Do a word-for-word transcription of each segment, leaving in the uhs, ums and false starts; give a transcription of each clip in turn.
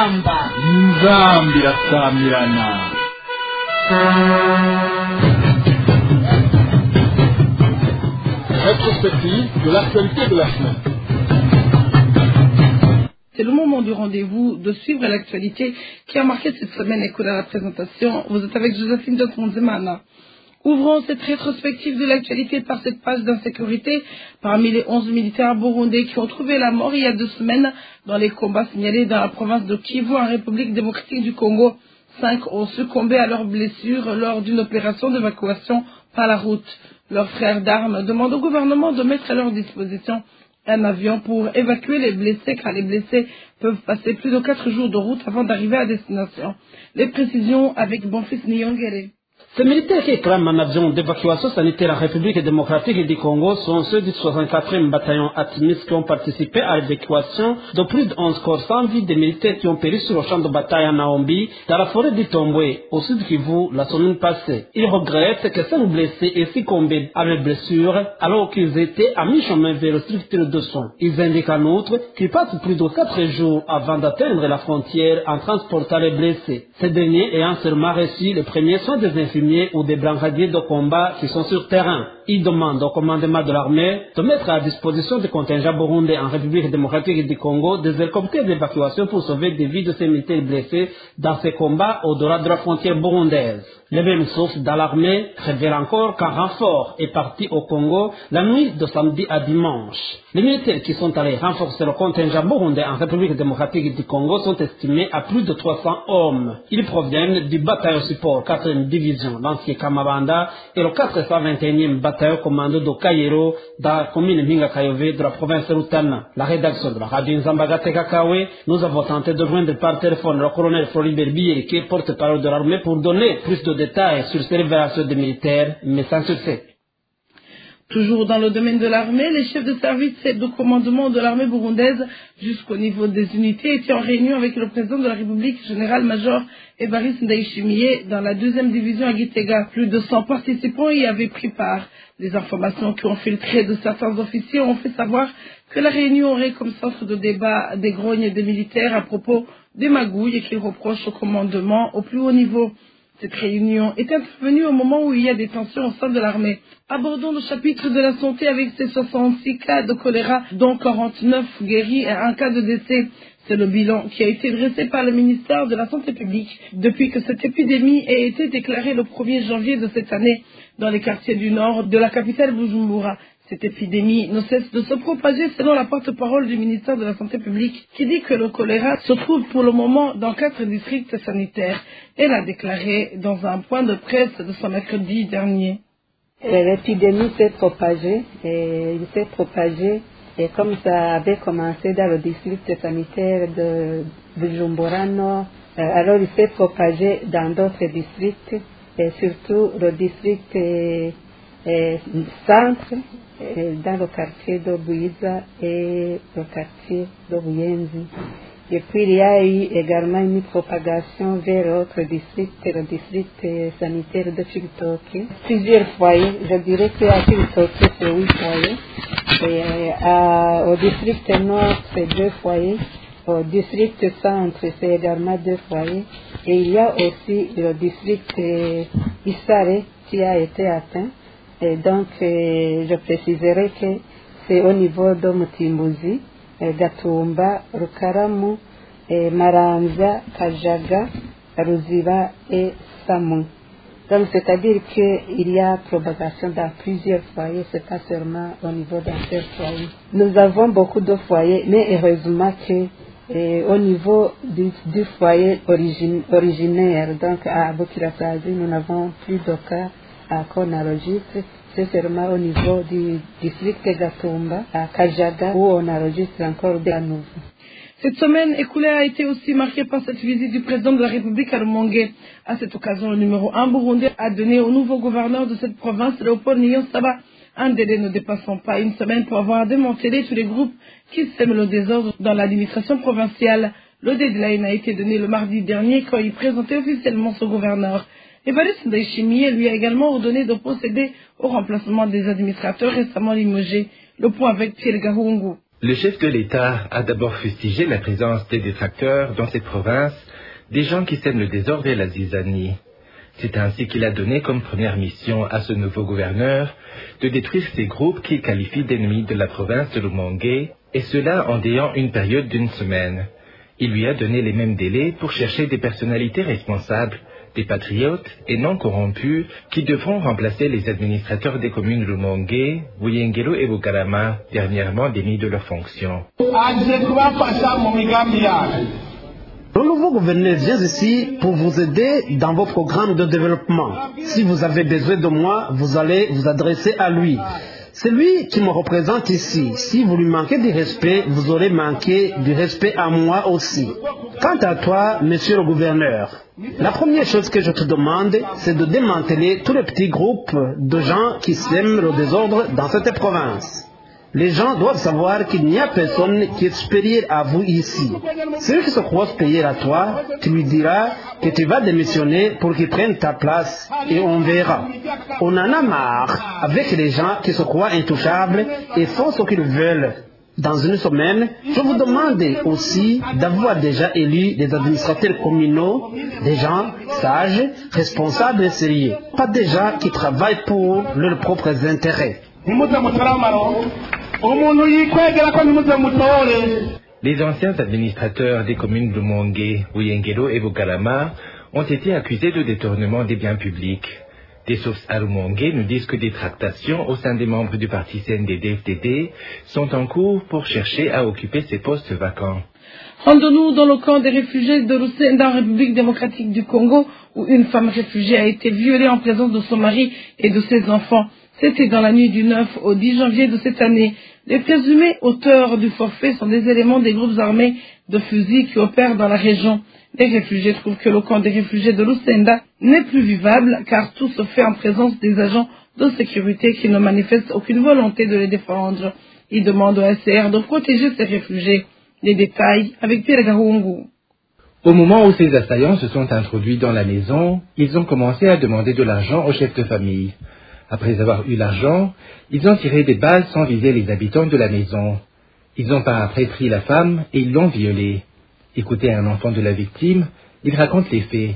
inzamba inzambi irasamirana. Rétrospective de l'actualité de la semaine. C'est le moment du rendez-vous, de suivre l'actualité qui a marqué cette semaine. Écoutez la présentation. Vous êtes avec Joséphine de Fonzemana. Ouvrons cette rétrospective de l'actualité par cette page d'insécurité. Parmi les onze militaires burundais qui ont trouvé la mort il y a deux semaines dans les combats signalés dans la province de Kivu en République démocratique du Congo, cinq ont succombé à leurs blessures lors d'une opération d'évacuation par la route. Leurs frères d'armes demandent au gouvernement de mettre à leur disposition un avion pour évacuer les blessés, car les blessés peuvent passer plus de quatre jours de route avant d'arriver à destination. Les précisions avec Bonfils Nyongere. Ces militaires qui réclament un avion d'évacuation sanitaire en République démocratique du Congo sont ceux du soixante-quatrième bataillon Atimis qui ont participé à l'évacuation de plus de onze corps sans vie des militaires qui ont péri sur le champ de bataille à Naombi, dans la forêt du Tomboué, au sud Kivu, la semaine passée. Ils regrettent que cinq blessés aient succombé à leurs blessures alors qu'ils étaient à mi-chemin vers le structure de soins. Ils indiquent en outre qu'ils passent plus de quatre jours avant d'atteindre la frontière en transportant les blessés. Ces derniers ayant seulement reçu les premiers soins des infirmiers ou des brigadiers de combat qui sont sur terrain. Ils demandent au commandement de l'armée de mettre à disposition des contingents burundais en République démocratique du Congo des hélicoptères d'évacuation pour sauver des vies de ces militaires blessés dans ces combats au-delà de la frontière burundaise. Les mêmes sources dans l'armée révèlent encore qu'un renfort est parti au Congo la nuit de samedi à dimanche. Les militaires qui sont allés renforcer le contingent burundais en République démocratique du Congo sont estimés à plus de trois cents hommes. Ils proviennent du bataillon support quatrième division, l'ancien Kamabanda, et le quatre cent vingt et unième bataillon commando de Kayero dans la commune Minga Kayove de la province de Rutana. La rédaction de la radio Nzambagate Kakawe, nous avons tenté de joindre par téléphone le colonel Floribert Bier, qui est porte-parole de l'armée, pour donner plus de détails sur ces révélations des militaires, mais sans succès. Toujours dans le domaine de l'armée, les chefs de service et de commandement de l'armée burundaise jusqu'au niveau des unités étaient en réunion avec le président de la République, général-major Évariste Ndayishimiye, dans la deuxième division à Gitega. Plus de cent participants y avaient pris part. Les informations qui ont filtré de certains officiers ont fait savoir que la réunion aurait comme centre de débat des grognes des militaires à propos des magouilles qu'ils reprochent au commandement au plus haut niveau. Cette réunion est intervenue au moment où il y a des tensions au sein de l'armée. Abordons le chapitre de la santé avec ses soixante-six cas de choléra, dont quarante-neuf guéris et un cas de décès. C'est le bilan qui a été dressé par le ministère de la Santé publique depuis que cette épidémie a été déclarée le premier janvier de cette année dans les quartiers du nord de la capitale Bujumbura. Cette épidémie ne cesse de se propager selon la porte-parole du ministère de la Santé publique qui dit que le choléra se trouve pour le moment dans quatre districts sanitaires. Elle a déclaré dans un point de presse de ce mercredi dernier. L'épidémie s'est propagée et il s'est propagé et comme ça avait commencé dans le district sanitaire de Bujumbura Nord, alors il s'est propagé dans d'autres districts et surtout le district et, et centre et dans le quartier de Buiza et le quartier de Buyenzi. Et puis il y a eu également une propagation vers l'autre district, le district sanitaire de Chibitoke. Plusieurs foyers, je dirais qu'à Chibitoke c'est huit foyers, et à, au district nord c'est deux foyers, au district centre c'est également deux foyers, et il y a aussi le district Isare qui a été atteint. Et donc, euh, je préciserai que c'est au niveau de Mutimbuzi, euh, Gatumba, Rukaramu, euh, Maranza, Kajaga, Ruziba et Samu. Donc, c'est-à-dire qu'il y a propagation dans plusieurs foyers, c'est pas seulement au niveau d'un seul foyer. Nous avons beaucoup de foyers, mais heureusement que euh, au niveau du, du foyer origine, originaire, donc à Bukirasazi, nous n'avons plus de cas à qu'on enregistre, c'est seulement au niveau du district Gatumba, à Kajaga, où on enregistre encore des nouveaux. Cette semaine écoulée a été aussi marquée par cette visite du président de la République à Rumongue. À cette occasion, le numéro un burundais a donné au nouveau gouverneur de cette province, Léopold Niyonsaba, un délai ne dépassant pas une semaine pour avoir démantelé tous les groupes qui sèment le désordre dans l'administration provinciale. Le deadline a été donné le mardi dernier quand il présentait officiellement son gouverneur. Évariste Ndayishimiye lui a également ordonné de procéder au remplacement des administrateurs récemment limogés. Le point avec Thierry Gahungu. Le chef de l'État a d'abord fustigé la présence des détracteurs dans cette province, des gens qui sèment le désordre et la zizanie. C'est ainsi qu'il a donné comme première mission à ce nouveau gouverneur de détruire ces groupes qu'il qualifie d'ennemis de la province de Lumongue, et cela en déant une période d'une semaine. Il lui a donné les mêmes délais pour chercher des personnalités responsables, des patriotes et non corrompus qui devront remplacer les administrateurs des communes Lumongue, Buyengelo et Bugarama, dernièrement démis de leurs fonctions. Le nouveau gouverneur vient ici pour vous aider dans vos programmes de développement. Si vous avez besoin de moi, vous allez vous adresser à lui. C'est lui qui me représente ici. Si vous lui manquez du respect, vous aurez manqué du respect à moi aussi. Quant à toi, monsieur le gouverneur, la première chose que je te demande, c'est de démanteler tous les petits groupes de gens qui sèment le désordre dans cette province. Les gens doivent savoir qu'il n'y a personne qui est supérieur à vous ici. Celui qui se croit supérieur à toi, tu lui diras que tu vas démissionner pour qu'il prenne ta place et on verra. On en a marre avec les gens qui se croient intouchables et font ce qu'ils veulent. Dans une semaine, je vous demande aussi d'avoir déjà élu des administrateurs communaux, des gens sages, responsables et sérieux, pas des gens qui travaillent pour leurs propres intérêts. Les anciens administrateurs des communes de Lumongue, Buyengelo et Bugarama ont été accusés de détournement des biens publics. Des sources à Lumongue nous disent que des tractations au sein des membres du parti C N D D F D D sont en cours pour chercher à occuper ces postes vacants. Rendons-nous dans le camp des réfugiés de Lusenda en République démocratique du Congo, où une femme réfugiée a été violée en présence de son mari et de ses enfants. C'était dans la nuit du neuf au dix janvier de cette année. Les présumés auteurs du forfait sont des éléments des groupes armés de fusils qui opèrent dans la région. Les réfugiés trouvent que le camp des réfugiés de Lusenda n'est plus vivable car tout se fait en présence des agents de sécurité qui ne manifestent aucune volonté de les défendre. Ils demandent au S C R de protéger ces réfugiés. Les détails avec Pierre Gahungu. Au moment où ces assaillants se sont introduits dans la maison, ils ont commencé à demander de l'argent au chef de famille. Après avoir eu l'argent, ils ont tiré des balles sans viser les habitants de la maison. Ils ont par après pris la femme et ils l'ont violée. Écoutez un enfant de la victime, il raconte les faits.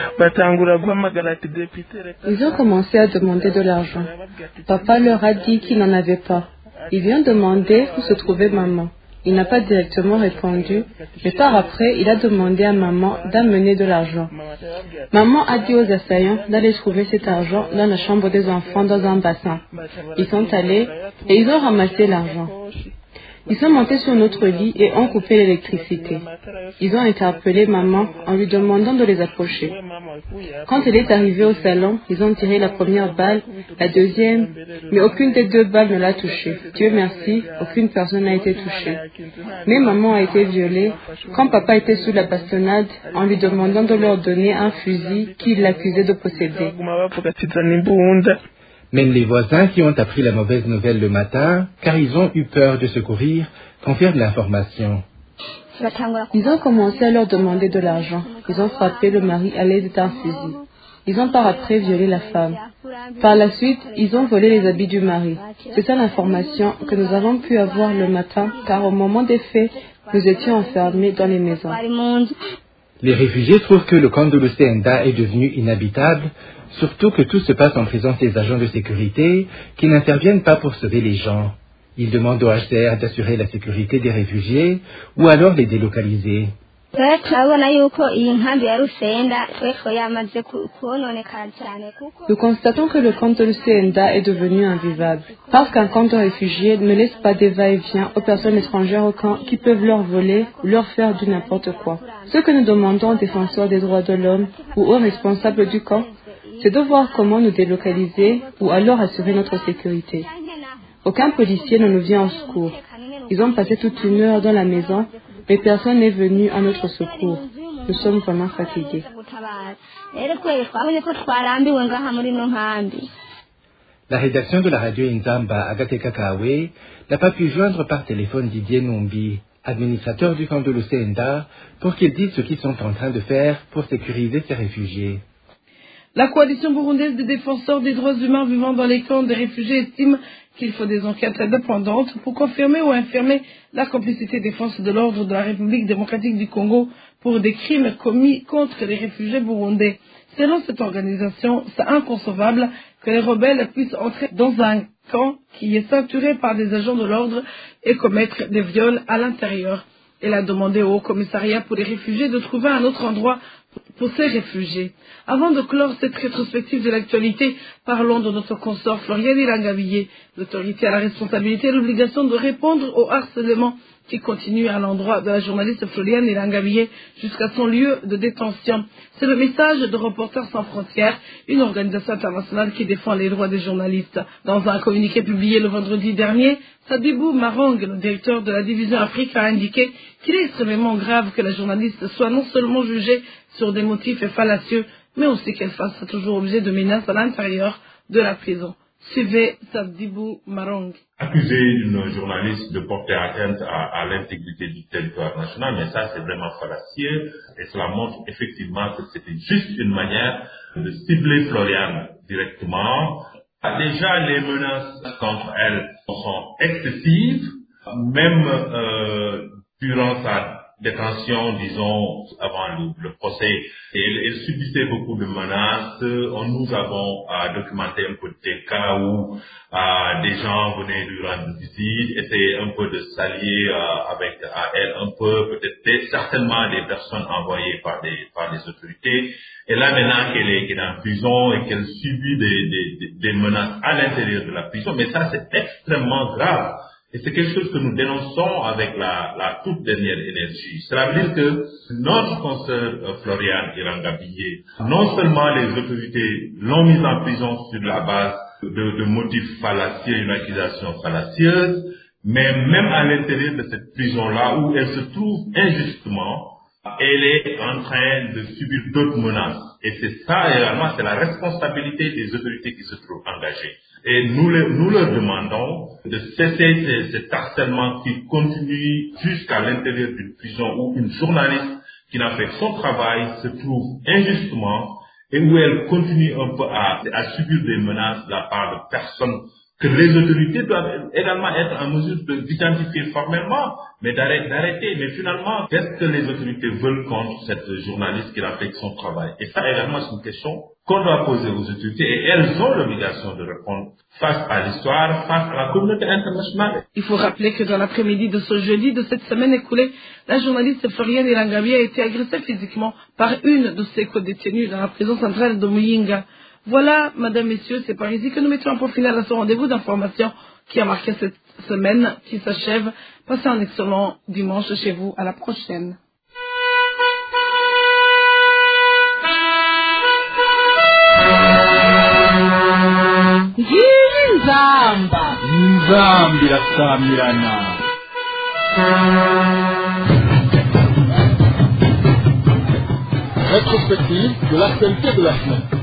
Ils ont commencé à demander de l'argent. Papa leur a dit qu'il n'en avait pas. Ils lui ont demandé où se trouvait maman. Il n'a pas directement répondu, mais par après, il a demandé à maman d'amener de l'argent. Maman a dit aux assaillants d'aller trouver cet argent dans la chambre des enfants dans un bassin. Ils sont allés et ils ont ramassé l'argent. Ils sont montés sur notre lit et ont coupé l'électricité. Ils ont interpellé maman en lui demandant de les approcher. Quand elle est arrivée au salon, ils ont tiré la première balle, la deuxième, mais aucune des deux balles ne l'a touchée. Dieu merci, aucune personne n'a été touchée. Mais maman a été violée quand papa était sous la bastonnade en lui demandant de leur donner un fusil qu'il l'accusait de posséder. Même les voisins qui ont appris la mauvaise nouvelle le matin, car ils ont eu peur de secourir, confirment l'information. Ils ont commencé à leur demander de l'argent. Ils ont frappé le mari à l'aide d'un fusil. Ils ont par après violé la femme. Par la suite, ils ont volé les habits du mari. C'est ça l'information que nous avons pu avoir le matin, car au moment des faits, nous étions enfermés dans les maisons. Les réfugiés trouvent que le camp de Lusenda est devenu inhabitable, surtout que tout se passe en présence des agents de sécurité qui n'interviennent pas pour sauver les gens. Ils demandent au H C R d'assurer la sécurité des réfugiés ou alors les délocaliser. Nous constatons que le camp de Lusenda est devenu invivable, parce qu'un camp de réfugiés ne laisse pas des va-et-vient aux personnes étrangères au camp qui peuvent leur voler ou leur faire du n'importe quoi. Ce que nous demandons aux défenseurs des droits de l'homme ou aux responsables du camp, c'est de voir comment nous délocaliser ou alors assurer notre sécurité. Aucun policier ne nous vient au secours. Ils ont passé toute une heure dans la maison, mais personne n'est venu à notre secours. Nous sommes vraiment fatigués. La rédaction de la radio Inzamba, Agathe Kakawe, n'a pas pu joindre par téléphone Didier Numbi, administrateur du camp de Lusenda, pour qu'il dise ce qu'ils sont en train de faire pour sécuriser ces réfugiés. La coalition burundaise des défenseurs des droits humains vivant dans les camps des réfugiés estime qu'il faut des enquêtes indépendantes pour confirmer ou infirmer la complicité des forces de l'ordre de la République démocratique du Congo pour des crimes commis contre les réfugiés burundais. Selon cette organisation, c'est inconcevable que les rebelles puissent entrer dans un camp qui est ceinturé par des agents de l'ordre et commettre des viols à l'intérieur. Elle a demandé au Haut-Commissariat pour les réfugiés de trouver un autre endroit pour ces réfugiés. Avant de clore cette rétrospective de l'actualité, parlons de notre consort Floriane Irangabillet. L'autorité a la responsabilité et l'obligation de répondre au harcèlement qui continue à l'endroit de la journaliste Floriane Irangabillet jusqu'à son lieu de détention. C'est le message de Reporters sans frontières, une organisation internationale qui défend les droits des journalistes. Dans un communiqué publié le vendredi dernier, Sadibou Marong, le directeur de la division Afrique, a indiqué qu'il est extrêmement grave que la journaliste soit non seulement jugée sur des motifs fallacieux, mais aussi qu'elle fasse toujours objet de menaces à l'intérieur de la prison. Suivez Sadibou Marong. Accuser une journaliste de porter atteinte à, à l'intégrité du territoire national, mais ça c'est vraiment fallacieux et cela montre effectivement que c'était juste une manière de cibler Floriane directement. Déjà les menaces contre elle sont excessives, même euh, durant sa détention, disons, avant le, le procès, elle, elle subissait beaucoup de menaces. Nous avons euh, documenté un peu des cas où euh, des gens venaient lui rendre visite, essayaient un peu de s'allier euh, avec à elle un peu, peut-être certainement des personnes envoyées par des par des autorités. Et là maintenant qu'elle est, qu'elle est en prison et qu'elle subit des, des, des menaces à l'intérieur de la prison, mais ça c'est extrêmement grave. Et c'est quelque chose que nous dénonçons avec la, la toute dernière énergie. Cela veut dire que notre consoeur euh, Floriane Irangabillet, non seulement les autorités l'ont mise en prison sur la base de, de motifs fallacieux, une accusation fallacieuse, mais même à l'intérieur de cette prison-là où elle se trouve injustement, elle est en train de subir d'autres menaces. Et c'est ça également, c'est la responsabilité des autorités qui se trouvent engagées. Et nous, le, nous leur demandons de cesser cet harcèlement qui continue jusqu'à l'intérieur d'une prison où une journaliste qui n'a fait que son travail se trouve injustement et où elle continue un peu à, à subir des menaces de la part de personnes que les autorités doivent également être en mesure d'identifier formellement, mais d'arrêter. Mais finalement, qu'est-ce que les autorités veulent contre cette journaliste qui a fait son travail? Et ça également, c'est une question qu'on doit poser aux autorités et elles ont l'obligation de répondre face à l'histoire, face à la communauté internationale. Il faut rappeler que dans l'après-midi de ce jeudi de cette semaine écoulée, la journaliste Floriane Irangabillet a été agressée physiquement par une de ses co-détenues dans la prison centrale de Muyinga. Voilà, madame, messieurs, c'est par ici que nous mettons un point final à ce rendez-vous d'information qui a marqué cette semaine qui s'achève. Passez un excellent dimanche chez vous. À la prochaine. Nzamba. Nzambi la Samirana. Rétrospective de l'actualité de la semaine.